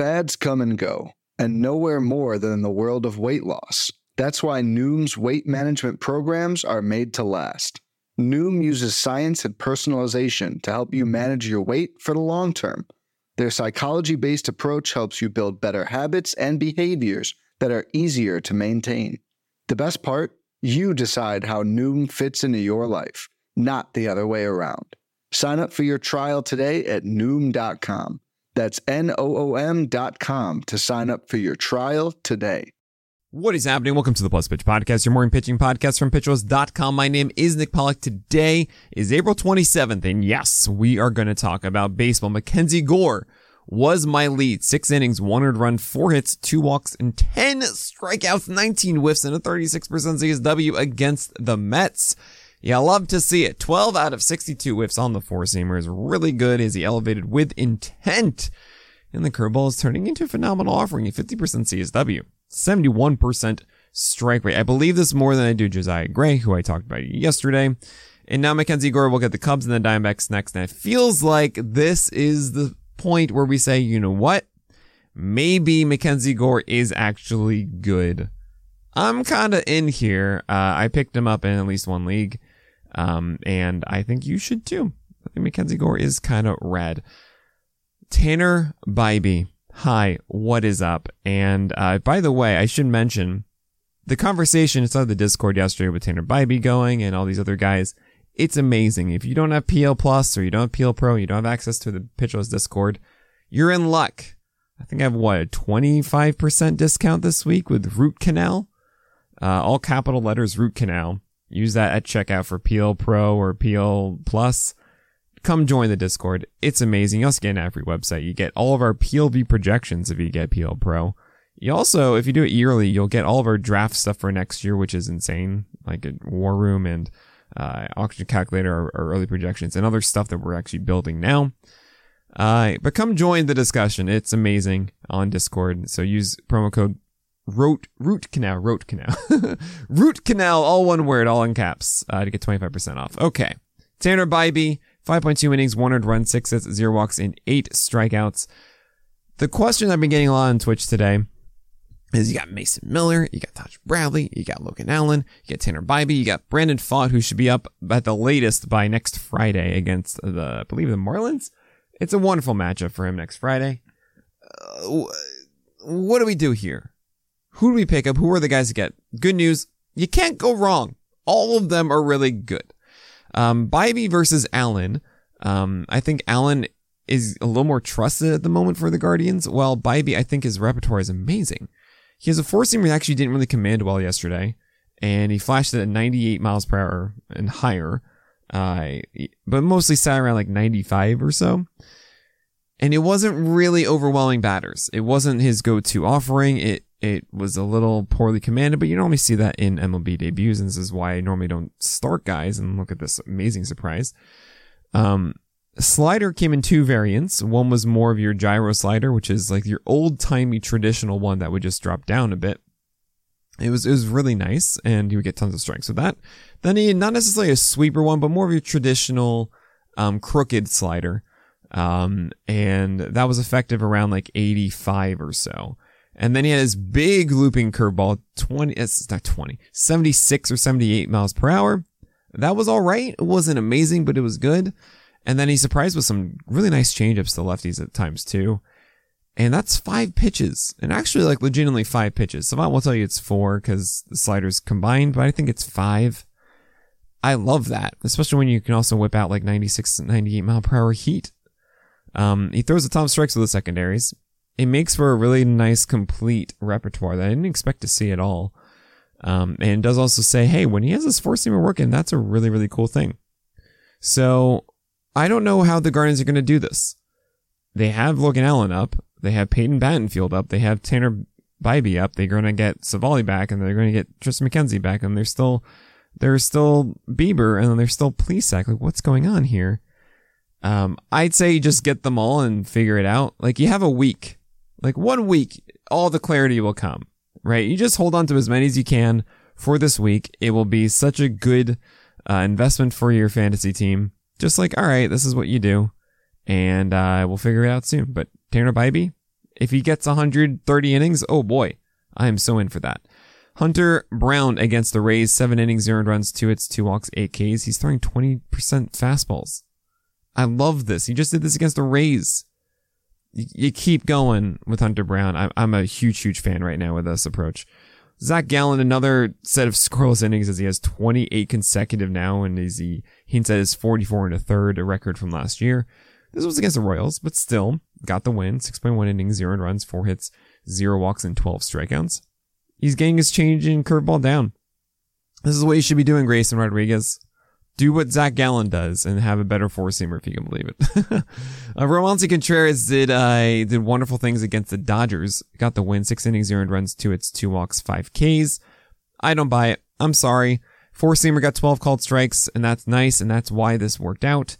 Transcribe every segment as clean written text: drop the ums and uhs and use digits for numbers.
Fads come and go, and nowhere more than in the world of weight loss. That's why Noom's weight management programs are made to last. Noom uses science and personalization to help you manage your weight for the long term. Their psychology-based approach helps you build better habits and behaviors that are easier to maintain. The best part? You decide how Noom fits into your life, not the other way around. Sign up for your trial today at Noom.com. That's Noom.com to sign up for your trial today. What is happening? Welcome to the Plus Pitch Podcast, your morning pitching podcast from PitchWise.com. My name is Nick Pollack. Today is April 27th, and yes, we are going to talk about baseball. Mackenzie Gore was my lead. 6 innings, 1 earned run, 4 hits, 2 walks, and 10 strikeouts, 19 whiffs, and a 36% CSW against the Mets. Yeah, I love to see it. 12 out of 62 whiffs on the four-seamer is really good as he elevated with intent. And the curveball is turning into a phenomenal offering, a 50% CSW, 71% strike rate. I believe this more than I do Josiah Gray, who I talked about yesterday. And now Mackenzie Gore will get the Cubs and the Diamondbacks next. And it feels like this is the point where we say, you know what? Maybe Mackenzie Gore is actually good. I'm kind of in here. I picked him up in at least one league. And I think you should too. I think Mackenzie Gore is kind of rad. Tanner Bybee. Hi, what is up? And by the way, I should mention the conversation inside the Discord yesterday with Tanner Bybee going and all these other guys. It's amazing. If you don't have PL Plus or you don't have PL Pro, you don't have access to the PitchWise Discord, you're in luck. I think I have a 25% discount this week with Root Canal. All capital letters, Root Canal. Use that at checkout for PL Pro or PL Plus. Come join the Discord. It's amazing. You also get an ad-free website. You get all of our PLV projections if you get PL Pro. You also, if you do it yearly, you'll get all of our draft stuff for next year, which is insane. Like a War Room and Auction Calculator, our early projections, and other stuff that we're actually building now. But come join the discussion. It's amazing on Discord. So use promo code Root Canal, Root Canal, all one word, all in caps, to get 25% off. Okay. Tanner Bybee, 5.2 innings, 1 earned run, 6 hits, 0 walks, and 8 strikeouts. The question I've been getting a lot on Twitch today is you got Mason Miller, you got Taj Bradley, you got Logan Allen, you got Tanner Bybee, you got Brandon Pfaadt, who should be up at the latest by next Friday against I believe the Marlins. It's a wonderful matchup for him next Friday. What do we do here? Who do we pick up? Who are the guys to get? Good news, you can't go wrong. All of them are really good. Bybee versus Allen. I think Allen is a little more trusted at the moment for the Guardians, while Bybee, I think his repertoire is amazing. He has a four-seamer that actually didn't really command well yesterday, and he flashed it at 98 miles per hour and higher, but mostly sat around like 95 or so. And it wasn't really overwhelming batters. It wasn't his go-to offering. It was a little poorly commanded, but you normally see that in MLB debuts, and this is why I normally don't start guys, and look at this amazing surprise. Slider came in 2 variants. One was more of your gyro slider, which is like your old-timey traditional one that would just drop down a bit. It was really nice, and you would get tons of strikes with that. Then he had not necessarily a sweeper one, but more of your traditional crooked slider. And that was effective around like 85 or so. And then he had his big looping curveball, 76 or 78 miles per hour. That was all right. It wasn't amazing, but it was good. And then he surprised with some really nice changeups to lefties at times too. And that's 5 pitches. And actually like legitimately 5 pitches. Savant will tell you it's 4 because the sliders combined, but I think it's 5. I love that, especially when you can also whip out like 96, 98 mile per hour heat. He throws a ton of strikes with the secondaries. It makes for a really nice, complete repertoire that I didn't expect to see at all. And it does also say, hey, when he has his four-seamer working, that's a really, really cool thing. So I don't know how the Guardians are going to do this. They have Logan Allen up. They have Peyton Battenfield up. They have Tanner Bybee up. They're going to get Savali back, and they're going to get Tristan McKenzie back, and there's still Bieber, and then there's still Plesac. Like, what's going on here? I'd say just get them all and figure it out. Like, you have a week. Like, 1 week, all the clarity will come, right? You just hold on to as many as you can for this week. It will be such a good investment for your fantasy team. Just like, all right, this is what you do, and we'll figure it out soon. But Tanner Bybee, If he gets 130 innings, oh boy, I am so in for that. Hunter Brown against the Rays, 7 innings, 0 runs, 2 hits, 2 walks, 8 Ks. He's throwing 20% fastballs. I love this. He just did this against the Rays. You keep going with Hunter Brown. I'm a huge fan right now with this approach. Zach Gallen, another set of scoreless innings as he has 28 consecutive now, and as he hints at his 44 and a third, a record from last year. This was against the Royals, but still got the win. 6.1 innings, 0 runs, 4 hits, 0 walks, and 12 strikeouts. He's getting his change in curveball down. This is what you should be doing, Grayson Rodriguez. Do what Zach Gallen does and have a better four-seamer if you can believe it. Roansy Contreras did wonderful things against the Dodgers. Got the win, 6 innings, 0 runs, 2 hits, 2 walks, 5 Ks. I don't buy it. I'm sorry. Four-seamer got 12 called strikes, and that's nice, and that's why this worked out.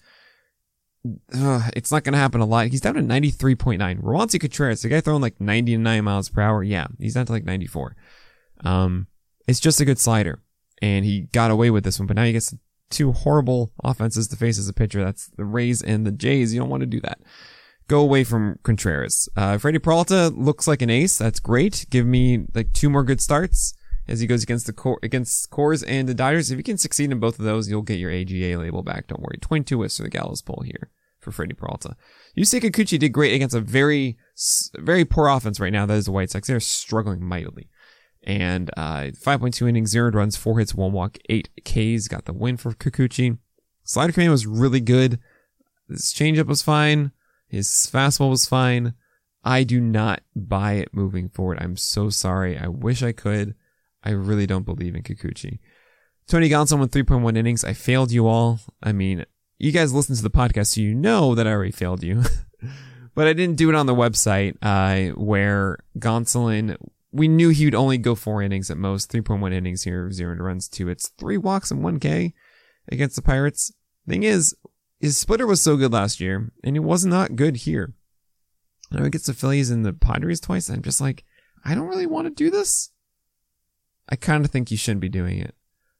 It's not going to happen a lot. He's down to 93.9. Roansy Contreras, the guy throwing like 99 miles per hour. Yeah, he's down to like 94. It's just a good slider, and he got away with this one, but now he gets 2 horrible offenses to face as a pitcher. That's the Rays and the Jays. You don't want to do that. Go away from Contreras. Freddie Peralta looks like an ace. That's great. Give me like 2 more good starts as he goes against against Coors and the Dodgers. If you can succeed in both of those, you'll get your AGA label back. Don't worry. 22 whiffs for the Gallows pole here for Freddie Peralta. Yusei Kikuchi did great against a very poor offense right now. That is the White Sox. They're struggling mightily. And 5.2 innings, 0 runs, 4 hits, 1 walk, 8 Ks. Got the win for Kikuchi. Slider command was really good. His changeup was fine. His fastball was fine. I do not buy it moving forward. I'm so sorry. I wish I could. I really don't believe in Kikuchi. Tony Gonsolin with 3.1 innings. I failed you all. I mean, you guys listen to the podcast, so you know that I already failed you. But I didn't do it on the website where Gonsolin... We knew he would only go 4 innings at most. 3.1 innings here, 0 runs, 2 hits, 3 walks, and 1 K against the Pirates. Thing is, his splitter was so good last year, and it was not good here. I know he gets the Phillies and the Padres twice, and I'm just like, I don't really want to do this. I kind of think you shouldn't be doing it.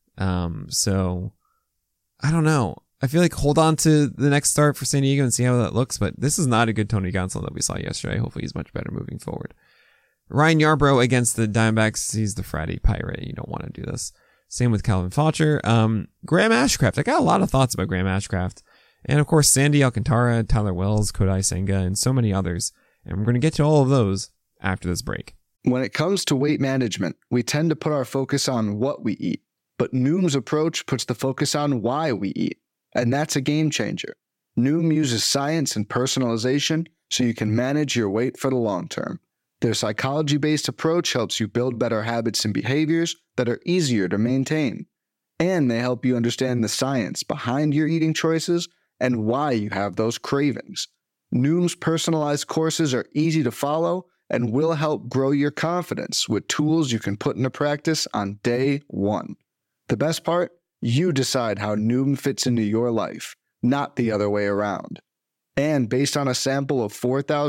So, I don't know. I feel like hold on to the next start for San Diego and see how that looks, but this is not a good Tony Gonsolin that we saw yesterday. Hopefully he's much better moving forward. Ryan Yarbrough against the Diamondbacks. He's the Friday Pirate. You don't want to do this. Same with Calvin Faucher. Graham Ashcraft. I got a lot of thoughts about Graham Ashcraft. And of course, Sandy Alcantara, Tyler Wells, Kodai Senga, and so many others. And we're going to get to all of those after this break. When it comes to weight management, we tend to put our focus on what we eat. But Noom's approach puts the focus on why we eat. And that's a game changer. Noom uses science and personalization so you can manage your weight for the long term. Their psychology-based approach helps you build better habits and behaviors that are easier to maintain. And they help you understand the science behind your eating choices and why you have those cravings. Noom's personalized courses are easy to follow and will help grow your confidence with tools you can put into practice on day 1. The best part? You decide how Noom fits into your life, not the other way around. And based on a sample of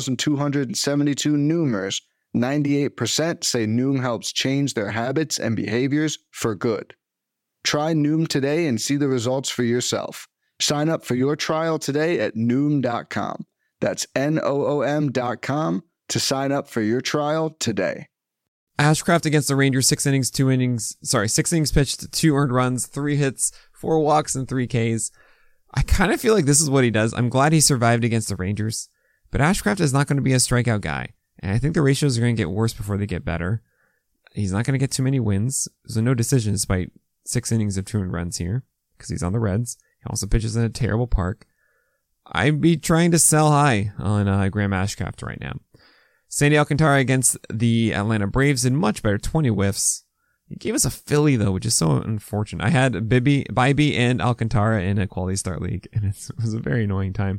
4,272 Noomers, 98% say Noom helps change their habits and behaviors for good. Try Noom today and see the results for yourself. Sign up for your trial today at Noom.com. That's Noom.com to sign up for your trial today. Ashcraft against the Rangers, 6 innings pitched, 2 earned runs, 3 hits, 4 walks, and 3 Ks. I kind of feel like this is what he does. I'm glad he survived against the Rangers, but Ashcraft is not going to be a strikeout guy. And I think the ratios are going to get worse before they get better. He's not going to get too many wins. So no decision despite 6 innings of 2 earned runs here because he's on the Reds. He also pitches in a terrible park. I'd be trying to sell high on Graham Ashcraft right now. Sandy Alcantara against the Atlanta Braves did much better, 20 whiffs. He gave us a Philly, though, which is so unfortunate. I had Bibby and Alcantara in a quality start league, and it was a very annoying time.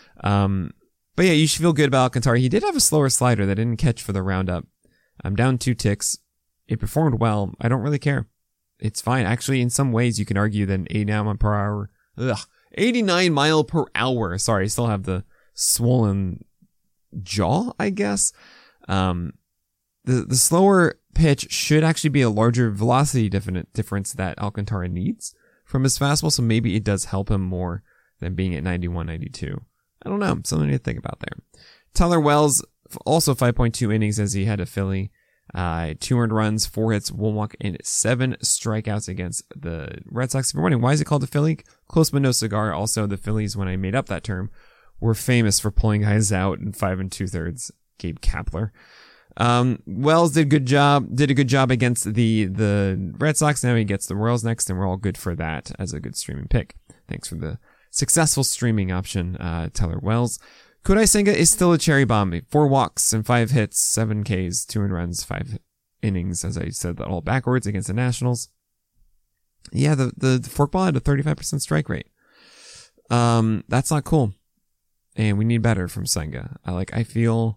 But yeah, you should feel good about Alcantara. He did have a slower slider that didn't catch for the roundup. I'm down 2 ticks. It performed well. I don't really care. It's fine. Actually, in some ways, you can argue that an 89 mile per hour. Sorry, I still have the swollen jaw, I guess. The slower pitch should actually be a larger velocity difference that Alcantara needs from his fastball, so maybe it does help him more than being at 91, 92. I don't know. Something to think about there. Tyler Wells, also 5.2 innings as he had a Philly. 2 earned runs, 4 hits, 1 walk, and 7 strikeouts against the Red Sox. If you're wondering, why is it called the Philly? Close but no cigar. Also, the Phillies, when I made up that term, were famous for pulling guys out in 5 2/3. Gabe Kapler. Wells did a good job against the Red Sox. Now he gets the Royals next, and we're all good for that as a good streaming pick. Thanks for the successful streaming option, Teller Wells. Kodai Senga is still a cherry bomb. 4 walks and 5 hits, 7 Ks, 2 earned runs, 5 innings, as I said that all backwards against the Nationals. Yeah, the forkball had a 35% strike rate. That's not cool. And we need better from Senga. I feel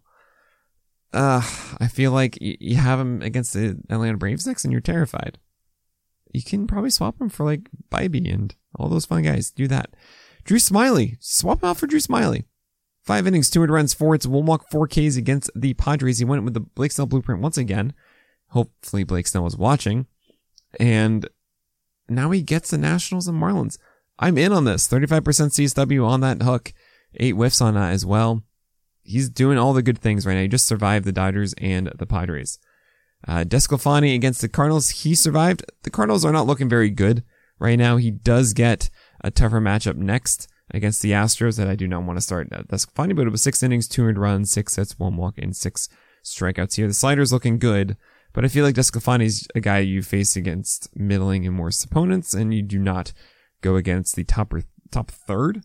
like you have him against the Atlanta Braves next and you're terrified. You can probably swap him for like Bybee and all those fun guys. Do that. Drew Smyly. Swap him out for Drew Smyly. 5 innings, 2 earned runs, 4 hits, 1 walk, 4 Ks against the Padres. He went with the Blake Snell blueprint once again. Hopefully Blake Snell was watching. And now he gets the Nationals and Marlins. I'm in on this. 35% CSW on that hook. 8 whiffs on that as well. He's doing all the good things right now. He just survived the Dodgers and the Padres. DeSclafani against the Cardinals. He survived. The Cardinals are not looking very good right now. He does get a tougher matchup next against the Astros that I do not want to start. DeSclafani, but it was 6 innings, 2 earned runs, 6 hits, 1 walk, and 6 strikeouts here. The slider's looking good, but I feel like DeSclafani's a guy you face against middling and worse opponents, and you do not go against the top third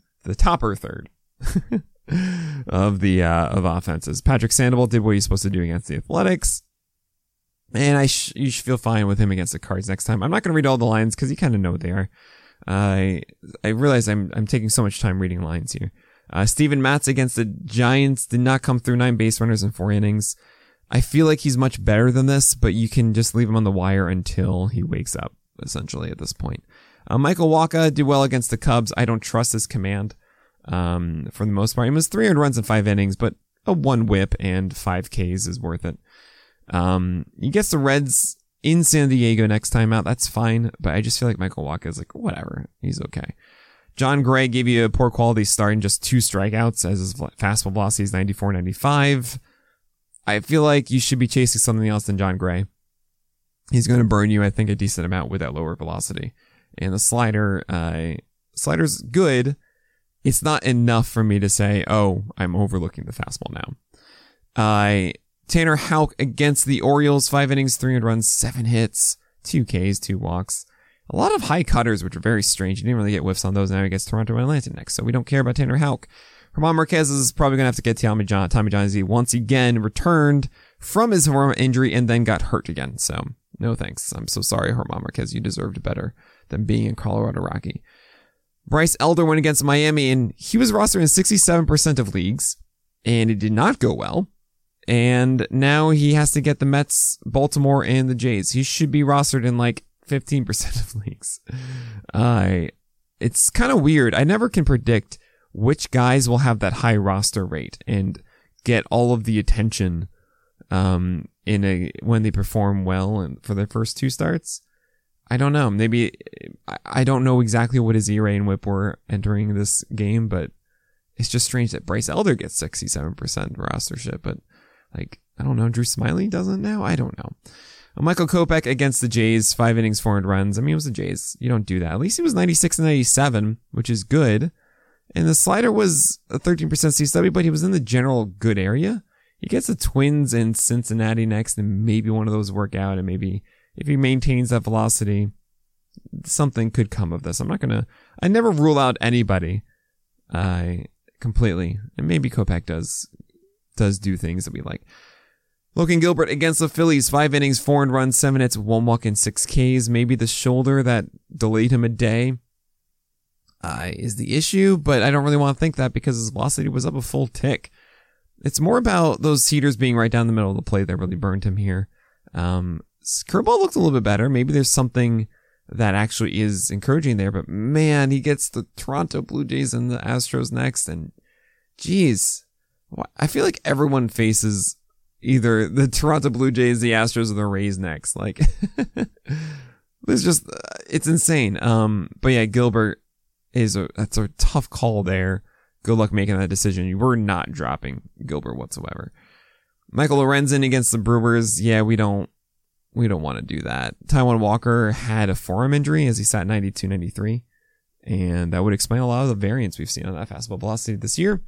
of offenses. Patrick Sandoval did what he's supposed to do against the Athletics, and you should feel fine with him against the Cards next time. I'm not going to read all the lines because you kind of know what they are. I realize I'm taking so much time reading lines here. Steven Matz against the Giants did not come through. 9 base runners in 4 innings. I feel like he's much better than this, but you can just leave him on the wire until he wakes up, essentially, at this point. Michael Wacha did well against the Cubs. I don't trust his command for the most part. He was 300 runs in 5 innings, but a 1 whip and 5 Ks is worth it. He gets the Reds in San Diego next time out. That's fine, but I just feel like Michael Wacha is like, whatever. He's okay. John Gray gave you a poor quality start and just 2 strikeouts as his fastball velocity is 94, 95. I feel like you should be chasing something else than John Gray. He's going to burn you, I think, a decent amount with that lower velocity. And the slider's good. It's not enough for me to say, oh, I'm overlooking the fastball now. Tanner Houck against the Orioles, 5 innings, 3 earned runs, 7 hits, 2 Ks, 2 walks. A lot of high cutters, which are very strange. You didn't really get whiffs on those. Now he gets Toronto and Atlanta next, so we don't care about Tanner Houck. German Marquez is probably going to have to get Tommy John as he once again returned from his injury and then got hurt again. So no thanks. I'm so sorry, German Marquez. You deserved better than being in Colorado Rocky. Bryce Elder went against Miami, and he was rostered in 67% of leagues, and it did not go well. And now he has to get the Mets, Baltimore, and the Jays. He should be rostered in like 15% of leagues. It's kind of weird. I never can predict which guys will have that high roster rate and get all of the attention when they perform well and for their first 2 starts. I don't know. Maybe I don't know exactly what his ERA and WHIP were entering this game, but it's just strange that Bryce Elder gets 67% rostership, but like, I don't know, Drew Smyly doesn't now? I don't know. Michael Kopech against the Jays, 5 innings, 4 earned runs. I mean, it was the Jays. You don't do that. At least he was 96 and 97, which is good. And the slider was a 13% CSW, but he was in the general good area. He gets the Twins and Cincinnati next, and maybe one of those work out, and maybe if he maintains that velocity, something could come of this. I never rule out anybody completely. And maybe Kopech does do things that we like. Logan Gilbert against the Phillies, 5 innings, 4 earned runs, 7 hits, 1 walk, and 6 Ks. Maybe the shoulder that delayed him a day is the issue, but I don't really want to think that because his velocity was up a full tick. It's more about those heaters being right down the middle of the plate that really burned him here. Curveball looked a little bit better. Maybe there's something that actually is encouraging there, but man, he gets the Toronto Blue Jays and the Astros next, and geez, I feel like everyone faces either the Toronto Blue Jays, the Astros, or the Rays next. Like, it's insane. But yeah, Gilbert that's a tough call there. Good luck making that decision. You were not dropping Gilbert whatsoever. Michael Lorenzen against the Brewers. Yeah, we don't want to do that. Taijuan Walker had a forearm injury as he sat 92, 93. And that would explain a lot of the variance we've seen on that fastball velocity this year.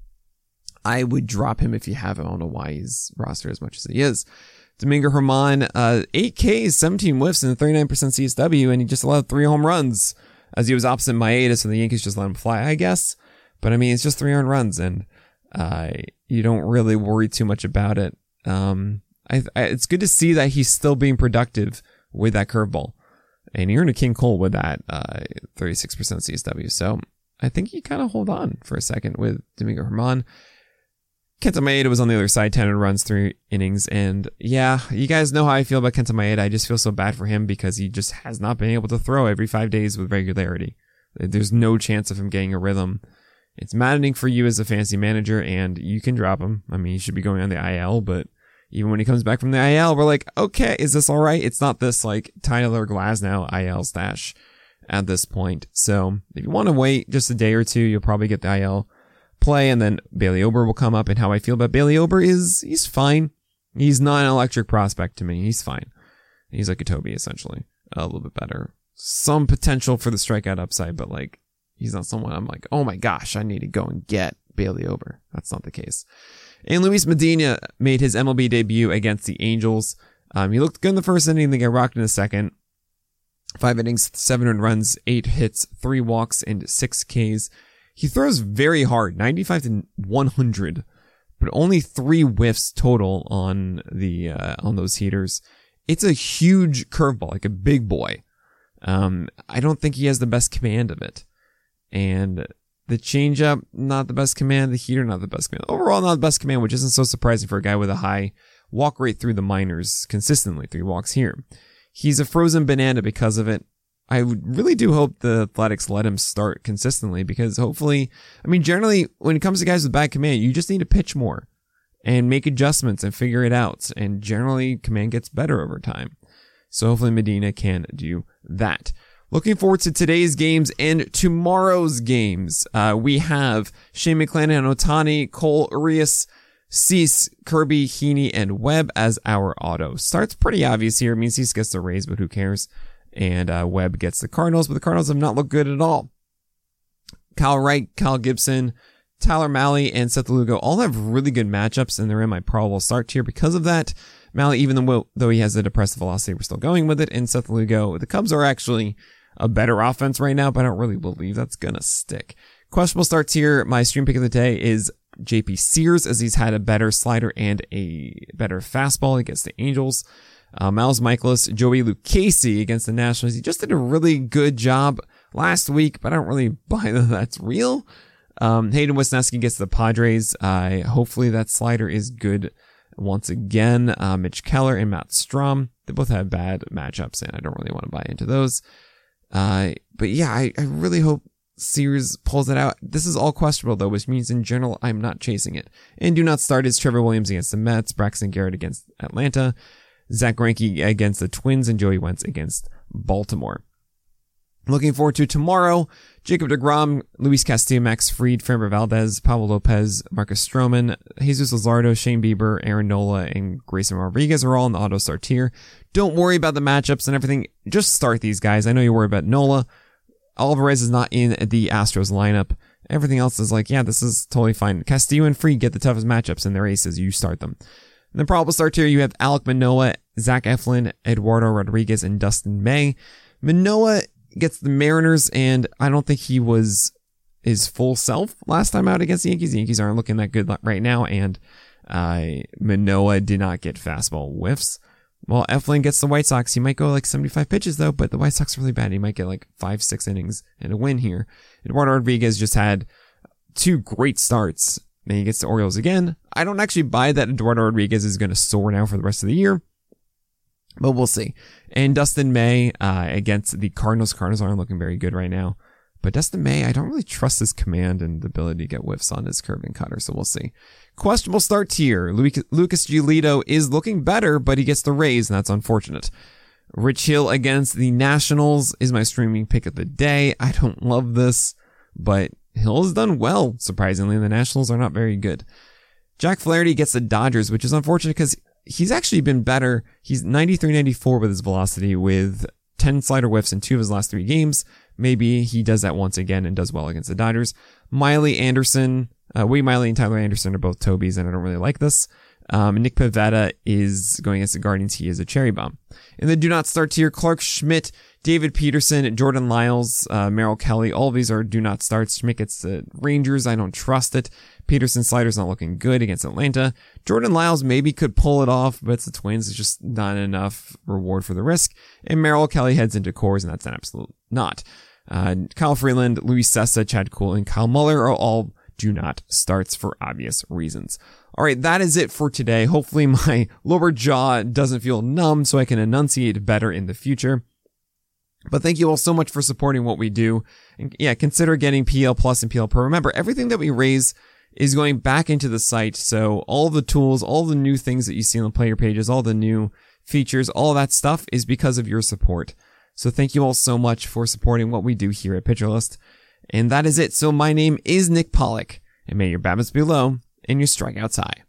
I would drop him if you have him. I don't know why he's rostered as much as he is. Domingo Germán, 8 Ks, 17 whiffs, and 39% CSW, and he just allowed 3 home runs as he was opposite Maeda, so the Yankees just let him fly, I guess. But I mean, it's just 3 earned runs, and you don't really worry too much about it. It's good to see that he's still being productive with that curveball. And he earned a King Cole with that 36% CSW. So I think you kind of hold on for a second with Domingo Germán. Kenta Maeda was on the other side, 10 runs, 3 innings. And yeah, you guys know how I feel about Kenta Maeda. I just feel so bad for him because he just has not been able to throw every 5 days with regularity. There's no chance of him getting a rhythm. It's maddening for you as a fantasy manager, and you can drop him. I mean, he should be going on the IL, but even when he comes back from the IL, we're like, okay, is this all right? It's not this like Tyler Glasnow IL stash at this point. So if you want to wait just a day or two, you'll probably get the IL play, and then Bailey Ober will come up. And how I feel about Bailey Ober is he's fine. He's not an electric prospect to me. He's fine. He's like a Toby, essentially. A little bit better. Some potential for the strikeout upside, but like he's not someone I'm like, oh my gosh, I need to go and get Bailey Ober. That's not the case. And Luis Medina made his MLB debut against the Angels. He looked good in the first inning, then got rocked in the second. 5 innings, 7 earned runs, 8 hits, 3 walks, and 6 Ks. He throws very hard, 95 to 100, but only 3 whiffs total on those heaters. It's a huge curveball, like a big boy. I don't think he has the best command of it. And the changeup, not the best command. The heater, not the best command. Overall, not the best command, which isn't so surprising for a guy with a high walk rate through the minors consistently, 3 walks here. He's a frozen banana because of it. I really do hope the Athletics let him start consistently because hopefully, I mean, generally, when it comes to guys with bad command, you just need to pitch more and make adjustments and figure it out. And generally, command gets better over time. So hopefully Medina can do that. Looking forward to today's games and tomorrow's games. We have Shane McClanahan and Ohtani, Cole, Urias, Cease, Kirby, Heaney, and Webb as our auto. Starts pretty obvious here. It means Cease gets the Rays, but who cares? And Webb gets the Cardinals, but the Cardinals have not looked good at all. Kyle Wright, Kyle Gibson, Tyler Mahle, and Seth Lugo all have really good matchups, and they're in my probable start tier because of that. Mahle, even though he has a depressed velocity, we're still going with it. And Seth Lugo, the Cubs are actually a better offense right now, but I don't really believe that's gonna stick. Questionable starts here. My stream pick of the day is JP Sears, as he's had a better slider and a better fastball against the Angels. Miles Michaelis, Joey Lucchesi against the Nationals. He just did a really good job last week, but I don't really buy that that's real. Hayden Wesneski gets the Padres. Hopefully that slider is good once again. Mitch Keller and Matt Strom. They both have bad matchups, and I don't really want to buy into those. But yeah, I really hope Sears pulls it out. This is all questionable though, which means in general, I'm not chasing it. And do not start is Trevor Williams against the Mets, Braxton Garrett against Atlanta, Zach Greinke against the Twins, and Joey Wentz against Baltimore. Looking forward to tomorrow, Jacob deGrom, Luis Castillo, Max Fried, Framber Valdez, Pablo Lopez, Marcus Stroman, Jesus Luzardo, Shane Bieber, Aaron Nola, and Grayson Rodriguez are all in the auto start tier. Don't worry about the matchups and everything. Just start these guys. I know you're worried about Nola. Alvarez is not in the Astros lineup. Everything else is like, yeah, this is totally fine. Castillo and Fried get the toughest matchups, and their aces. You start them. In the probable start tier, you have Alek Manoah, Zach Eflin, Eduardo Rodriguez, and Dustin May. Manoah gets the Mariners, and I don't think he was his full self last time out against the Yankees. The Yankees aren't looking that good right now, and Manoah did not get fastball whiffs. Well, Eflin gets the White Sox. He might go like 75 pitches, though, but the White Sox are really bad. He might get like 5-6 innings and a win here. Eduardo Rodriguez just had 2 great starts. Then he gets the Orioles again. I don't actually buy that Eduardo Rodriguez is going to soar now for the rest of the year, but we'll see. And Dustin May against the Cardinals. Cardinals aren't looking very good right now. But Dustin May, I don't really trust his command and the ability to get whiffs on his curve and cutter, so we'll see. Questionable start tier. Lucas Giolito is looking better, but he gets the Rays, and that's unfortunate. Rich Hill against the Nationals is my streaming pick of the day. I don't love this, but Hill has done well, surprisingly, and the Nationals are not very good. Jack Flaherty gets the Dodgers, which is unfortunate because he's actually been better. He's 93-94 with his velocity with 10 slider whiffs in 2 of his last 3 games. Maybe he does that once again and does well against the Dodgers. Wade Miley and Tyler Anderson are both Tobies, and I don't really like this. Nick Pivetta is going against the Guardians. He is a cherry bomb. In the do not start tier, Clark Schmidt, David Peterson, Jordan Lyles, Merrill Kelly, all of these are do not starts. Schmidt gets the Rangers. I don't trust it. Peterson's slider's not looking good against Atlanta. Jordan Lyles maybe could pull it off, but it's the Twins. It's just not enough reward for the risk. And Merrill Kelly heads into Coors, and that's an absolute not. Kyle Freeland, Luis Sessa, Chad Kuhl, and Kyle Muller are all do not starts for obvious reasons. All right, that is it for today. Hopefully my lower jaw doesn't feel numb so I can enunciate better in the future. But thank you all so much for supporting what we do. And yeah, consider getting PL Plus and PL Pro. Remember, everything that we raise is going back into the site. So all the tools, all the new things that you see on the player pages, all the new features, all that stuff is because of your support. So thank you all so much for supporting what we do here at Pitcher List. And that is it. So my name is Nick Pollack, and may your BABIPs be low and your strikeouts high.